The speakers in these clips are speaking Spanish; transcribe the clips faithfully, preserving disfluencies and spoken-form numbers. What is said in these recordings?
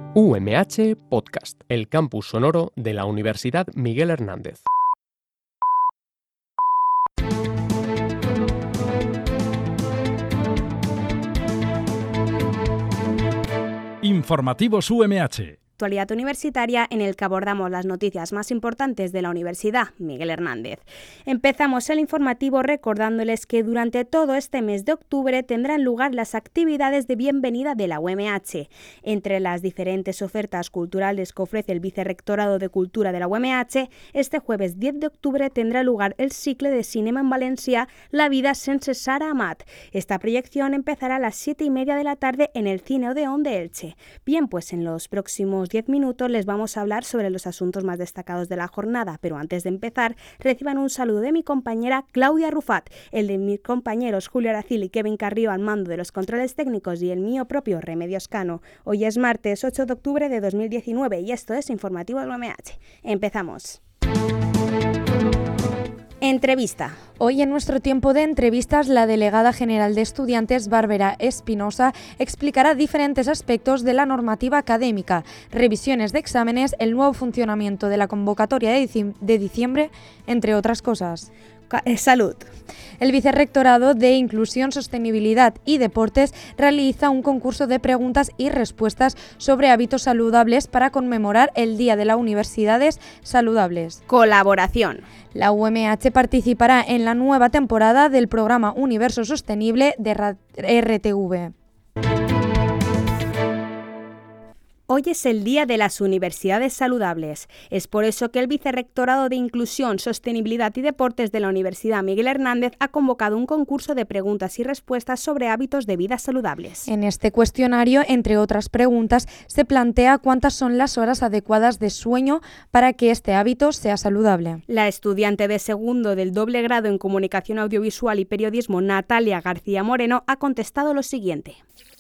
U M H Podcast, el campus sonoro de la Universidad Miguel Hernández. Informativos U M H. Actualidad universitaria en el que abordamos las noticias más importantes de la Universidad Miguel Hernández. Empezamos el informativo recordándoles que durante todo este mes de octubre tendrán lugar las actividades de bienvenida de la U M H. Entre las diferentes ofertas culturales que ofrece el Vicerrectorado de Cultura de la U M H, este jueves diez de octubre tendrá lugar el cicle de cinema en Valencia La vida sense Sara Amat. Esta proyección empezará a las siete y media de la tarde en el Cine Odeón de Elche. Bien, pues en los próximos diez minutos les vamos a hablar sobre los asuntos más destacados de la jornada, pero antes de empezar, reciban un saludo de mi compañera Claudia Rufat, el de mis compañeros Julio Aracil y Kevin Carrillo al mando de los controles técnicos y el mío propio Remedios Cano. Hoy es martes ocho de octubre de dos mil diecinueve y esto es Informativo del U M H. Empezamos. Entrevista. Hoy en nuestro tiempo de entrevistas, la delegada general de estudiantes, Bárbara Espinosa, explicará diferentes aspectos de la normativa académica, revisiones de exámenes, el nuevo funcionamiento de la convocatoria de, dici- de diciembre, entre otras cosas. Salud. El Vicerrectorado de Inclusión, Sostenibilidad y Deportes realiza un concurso de preguntas y respuestas sobre hábitos saludables para conmemorar el Día de las Universidades Saludables. Colaboración. La U M H participará en la nueva temporada del programa Universo Sostenible de R T V. Hoy es el Día de las Universidades Saludables. Es por eso que el Vicerrectorado de Inclusión, Sostenibilidad y Deportes de la Universidad Miguel Hernández ha convocado un concurso de preguntas y respuestas sobre hábitos de vida saludables. En este cuestionario, entre otras preguntas, se plantea cuántas son las horas adecuadas de sueño para que este hábito sea saludable. La estudiante de segundo del doble grado en Comunicación Audiovisual y Periodismo, Natalia García Moreno, ha contestado lo siguiente.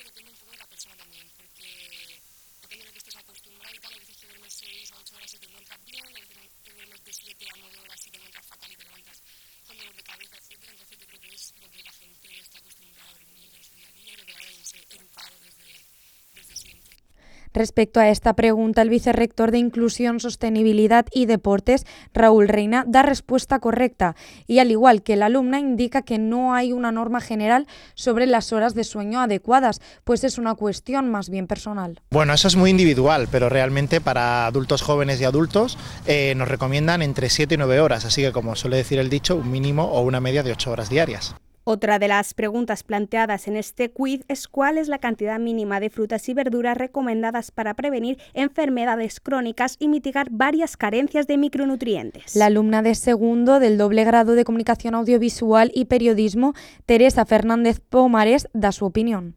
Respecto a esta pregunta, el vicerrector de Inclusión, Sostenibilidad y Deportes, Raúl Reina, da respuesta correcta y, al igual que la alumna, indica que no hay una norma general sobre las horas de sueño adecuadas, pues es una cuestión más bien personal. Bueno, eso es muy individual, pero realmente para adultos jóvenes y adultos eh, nos recomiendan entre siete y nueve horas, así que, como suele decir el dicho, un mínimo o una media de ocho horas diarias. Otra de las preguntas planteadas en este quiz es cuál es la cantidad mínima de frutas y verduras recomendadas para prevenir enfermedades crónicas y mitigar varias carencias de micronutrientes. La alumna de segundo del doble grado de Comunicación Audiovisual y Periodismo, Teresa Fernández Pomares, da su opinión.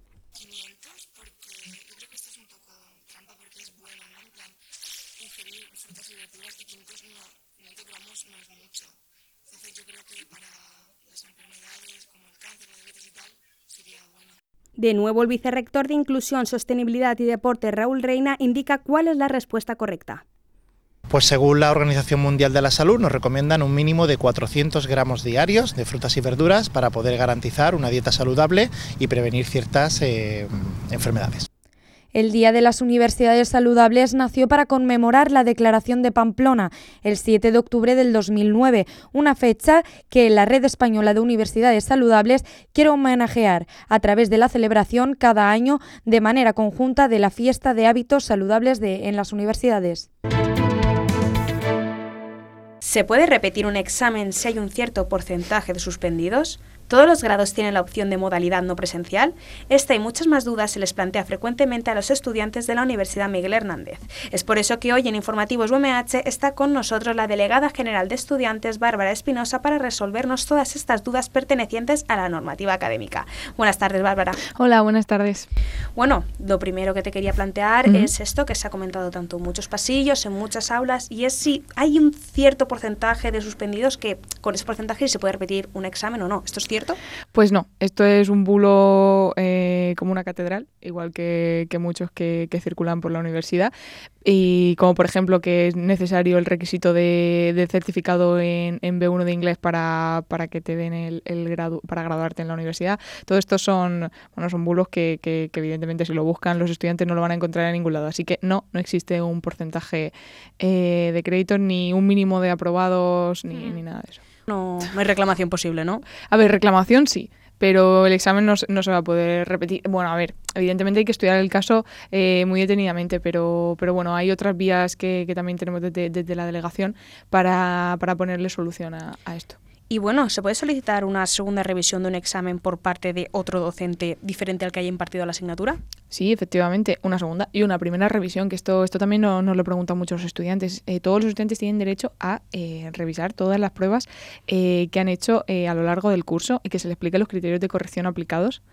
De nuevo, el vicerrector de Inclusión, Sostenibilidad y Deporte, Raúl Reina, indica cuál es la respuesta correcta. Pues según la Organización Mundial de la Salud nos recomiendan un mínimo de cuatrocientos gramos diarios de frutas y verduras para poder garantizar una dieta saludable y prevenir ciertas eh, enfermedades. El Día de las Universidades Saludables nació para conmemorar la Declaración de Pamplona, el siete de octubre del dos mil nueve, una fecha que la Red Española de Universidades Saludables quiere homenajear a través de la celebración cada año de manera conjunta de la Fiesta de Hábitos Saludables de, en las universidades. ¿Se puede repetir un examen si hay un cierto porcentaje de suspendidos? ¿Todos los grados tienen la opción de modalidad no presencial? Esta y muchas más dudas se les plantea frecuentemente a los estudiantes de la Universidad Miguel Hernández. Es por eso que hoy en Informativos U M H está con nosotros la delegada general de estudiantes, Bárbara Espinosa, para resolvernos todas estas dudas pertenecientes a la normativa académica. Buenas tardes, Bárbara. Hola, buenas tardes. Bueno, lo primero que te quería plantear uh-huh. es esto que se ha comentado tanto en muchos pasillos, en muchas aulas, y es si hay un cierto porcentaje de suspendidos que con ese porcentaje se puede repetir un examen o no. ¿Esto es cierto? Pues no, esto es un bulo eh, como una catedral, igual que, que muchos que, que circulan por la universidad. Y como por ejemplo que es necesario el requisito de, de certificado en, en B uno de inglés para, para que te den el, el gradu, para graduarte en la universidad. Todo esto son, bueno, son bulos que, que, que evidentemente si lo buscan los estudiantes no lo van a encontrar en ningún lado. Así que no, no existe un porcentaje eh, de créditos, ni un mínimo de aprobados, ni, mm. ni nada de eso. No, no hay reclamación posible, ¿no? A ver, reclamación sí. Pero el examen no, no se va a poder repetir. Bueno, a ver, evidentemente hay que estudiar el caso eh, muy detenidamente, pero, pero bueno, hay otras vías que, que también tenemos desde, desde la delegación para, para ponerle solución a, a esto. Y bueno, ¿se puede solicitar una segunda revisión de un examen por parte de otro docente diferente al que haya impartido la asignatura? Sí, efectivamente, una segunda y una primera revisión, que esto esto también nos no lo preguntan muchos estudiantes. Eh, todos los estudiantes tienen derecho a eh, revisar todas las pruebas eh, que han hecho eh, a lo largo del curso y que se les expliquen los criterios de corrección aplicados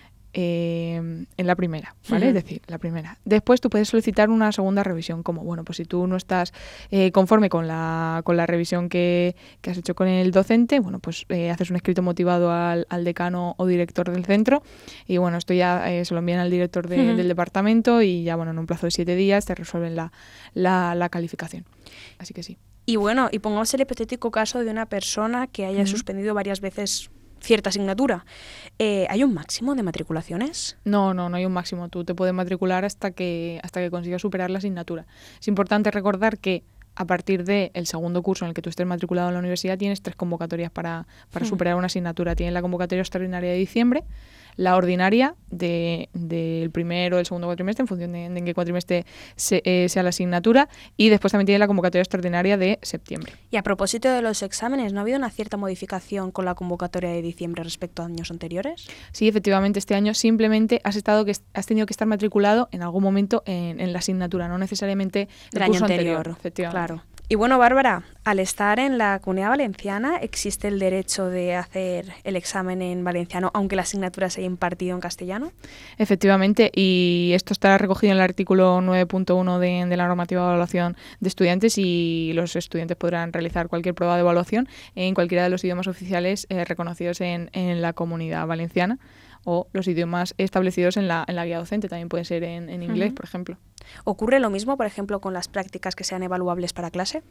eh, en la primera, ¿vale? Uh-huh. Es decir, la primera. Después tú puedes solicitar una segunda revisión, como, bueno, pues si tú no estás eh, conforme con la con la revisión que, que has hecho con el docente, bueno, pues eh, haces un escrito motivado al, al decano o director del centro y, bueno, esto ya eh, se lo envían al director de, uh-huh. del departamento y ya, bueno, en un plazo de siete días te resuelven la, la, la calificación. Así que sí. Y bueno, y pongamos el hipotético caso de una persona que haya uh-huh. suspendido varias veces cierta asignatura. Eh, ¿Hay un máximo de matriculaciones? No, no, no hay un máximo. Tú te puedes matricular hasta que hasta que consigas superar la asignatura. Es importante recordar que a partir del segundo curso en el que tú estés matriculado en la universidad tienes tres convocatorias para, para hmm. superar una asignatura. Tienes la convocatoria extraordinaria de diciembre, la ordinaria del de, de primero o el segundo cuatrimestre, en función de, de en qué cuatrimestre se, eh, sea la asignatura, y después también tiene la convocatoria extraordinaria de septiembre. Y a propósito de los exámenes, ¿no ha habido una cierta modificación con la convocatoria de diciembre respecto a años anteriores? Sí, efectivamente, este año simplemente has estado que has tenido que estar matriculado en algún momento en, en la asignatura, no necesariamente el, el curso año anterior. anterior efectivamente. Claro. Y bueno, Bárbara, al estar en la Comunidad Valenciana, ¿existe el derecho de hacer el examen en valenciano, aunque la asignatura se haya impartido en castellano? Efectivamente, y esto está recogido en el artículo nueve punto uno de, de la normativa de evaluación de estudiantes, y los estudiantes podrán realizar cualquier prueba de evaluación en cualquiera de los idiomas oficiales eh, reconocidos en, en la Comunidad Valenciana, o los idiomas establecidos en la, en la guía docente, también puede ser en, en inglés, uh-huh. por ejemplo. ¿Ocurre lo mismo, por ejemplo, con las prácticas que sean evaluables para clase?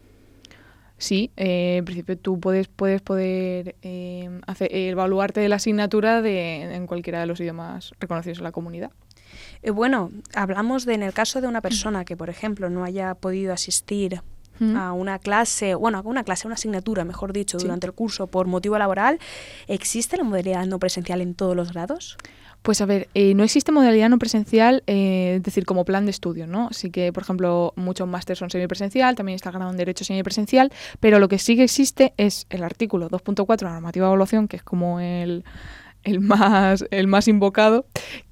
Sí, eh, en principio tú puedes, puedes poder eh, hacer, evaluarte de la asignatura de, en cualquiera de los idiomas reconocidos en la comunidad. Eh, bueno, hablamos de en el caso de una persona que, por ejemplo, no haya podido asistir ¿Mm? a una clase, bueno, a una clase, a una asignatura, mejor dicho, sí. durante el curso por motivo laboral, ¿existe la modalidad no presencial en todos los grados? Pues a ver, eh, no existe modalidad no presencial, eh, es decir, como plan de estudio, ¿no? Así que, por ejemplo, muchos másteres son semipresencial, también está el grado en Derecho semipresencial, pero lo que sí que existe es el artículo dos punto cuatro de la normativa de evaluación, que es como el, el, más, el más invocado,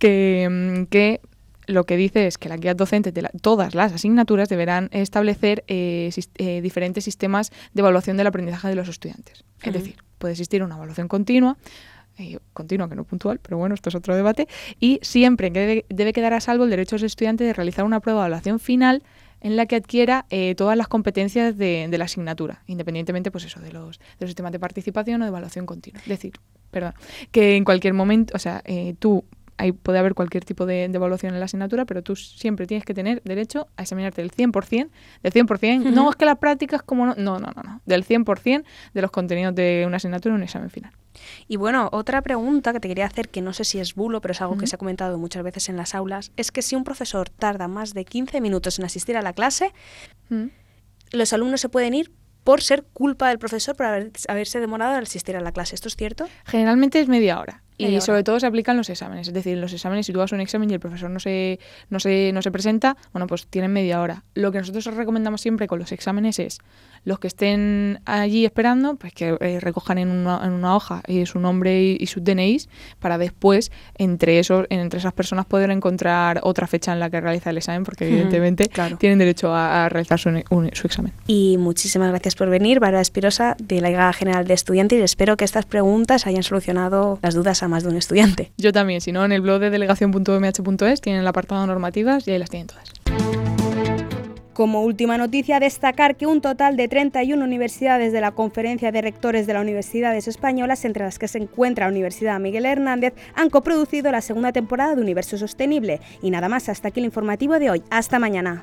que, que lo que dice es que las guías docentes de la, todas las asignaturas deberán establecer eh, sis, eh, diferentes sistemas de evaluación del aprendizaje de los estudiantes. Uh-huh. Es decir, puede existir una evaluación continua, Eh, continua, que no puntual, pero bueno, esto es otro debate, y siempre que debe, debe quedar a salvo el derecho del estudiante de realizar una prueba de evaluación final en la que adquiera eh, todas las competencias de, de la asignatura, independientemente, pues eso, de los, de los sistemas de participación o de evaluación continua. Es decir, perdón, que en cualquier momento, o sea, eh, tú Ahí puede haber cualquier tipo de, de evaluación en la asignatura, pero tú siempre tienes que tener derecho a examinarte del cien por ciento, del cien por ciento, uh-huh. no es que las prácticas como no, no, no, no, no, del cien por ciento de los contenidos de una asignatura en un examen final. Y bueno, otra pregunta que te quería hacer, que no sé si es bulo, pero es algo uh-huh. que se ha comentado muchas veces en las aulas, es que si un profesor tarda más de quince minutos en asistir a la clase, uh-huh. los alumnos se pueden ir por ser culpa del profesor por haber, haberse demorado al asistir a la clase. ¿Esto es cierto? Generalmente es media hora. Media y hora. Sobre todo se aplican los exámenes. Es decir, en los exámenes, si tú vas a un examen y el profesor no se, no se, no se presenta, bueno, pues tienen media hora. Lo que nosotros recomendamos siempre con los exámenes es los que estén allí esperando, pues que eh, recojan en una, en una hoja eh, su nombre y, y sus D N Is para después, entre esos, entre esas personas, poder encontrar otra fecha en la que realizar el examen, porque uh-huh. evidentemente claro. tienen derecho a, a realizar su, un, su examen. Y muchísimas gracias por venir, Bárbara Espirosa, de la Liga General de Estudiantes, y espero que estas preguntas hayan solucionado las dudas a más de un estudiante. Yo también, si no, en el blog de delegación punto m h punto es tienen el apartado normativas y ahí las tienen todas. Como última noticia, destacar que un total de treinta y una universidades de la Conferencia de Rectores de las Universidades Españolas, entre las que se encuentra la Universidad Miguel Hernández, han coproducido la segunda temporada de Universo Sostenible. Y nada más, hasta aquí el informativo de hoy. Hasta mañana.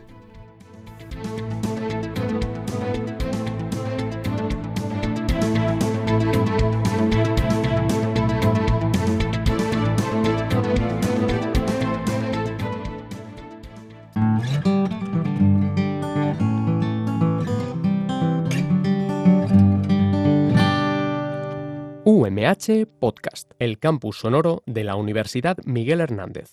U M H Podcast, el campus sonoro de la Universidad Miguel Hernández.